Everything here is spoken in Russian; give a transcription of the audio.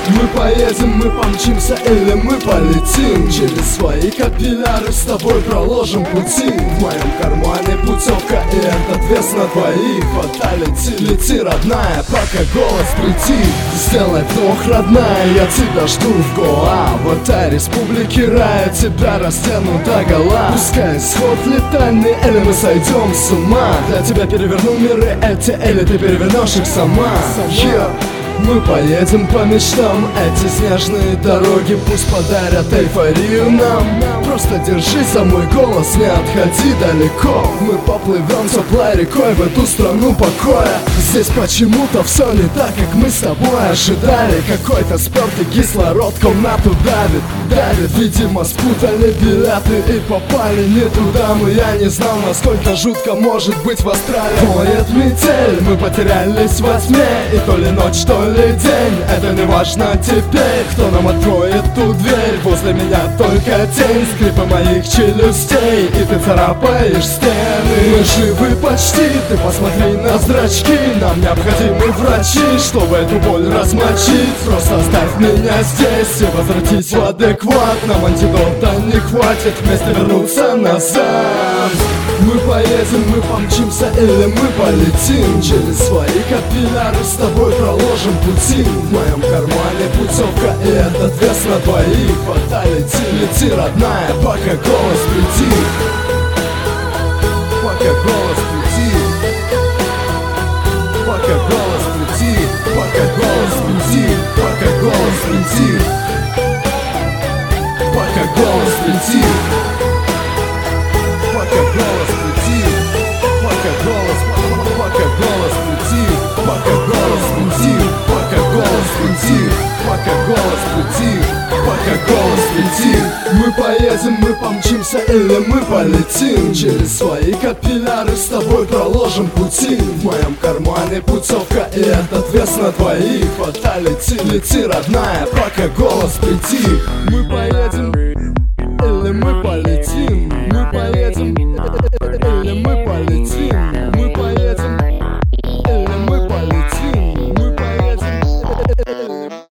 Мы поедем, мы помчимся или мы полетим. Через свои капилляры с тобой проложим пути. В моем кармане путевка и этот вес на двоих. Фаталити, лети, родная, пока голос прийти. Сделай вдох, родная, я тебя жду в Гоа. В этой республике рая тебя растяну догола. Пускай исход летальный, или мы сойдем с ума. Для тебя переверну миры эти, или ты перевернешь их сама. Мы поедем по мечтам, эти снежные дороги пусть подарят эйфорию нам. Просто держи за мой голос, не отходи далеко. Мы поплывем теплой рекой в эту страну покоя. Здесь почему-то все не так, как мы с тобой ожидали. Какой-то спертый кислород комнату давит. Видимо, спутали билеты и попали не туда. Но я не знал, насколько жутко может быть в Австралии. Воет метель, мы потерялись во тьме. И то ли ночь, то ли день, это не важно теперь. Кто нам откроет ту дверь? Возле меня только тень, скрипы моих челюстей, и ты царапаешь стены. Мы живы почти, ты посмотри на зрачки. Нам необходимы врачи, чтобы эту боль размочить. Просто оставь меня здесь и возвратись в адекват. Нам антидота не хватит, вместе вернуться назад. Мы поедем, мы помчимся или мы полетим. Через свои капилляры с тобой проложим пути. В моем кармане путевка и этот вес на двоих. Фаталити, лети, родная, пока голос прийти. Пока голос прийти. Пока голос прийти. Пока голос прийти. Пока голос прийти. Пока голос прийти. Пока голос прийти. Пока голос прийти. Пока голос прийти. Пока голос прийти. Пока голос прийти. Пока голос прийти. Мы поедем, мы помчимся или мы полетим. Через свои капилляры с тобой проложим пути. В моем кармане путевка и этот вес на двоих. Фаталити, лети, родная, пока голос прийти. Мы поедем или мы полетим. Мы поедем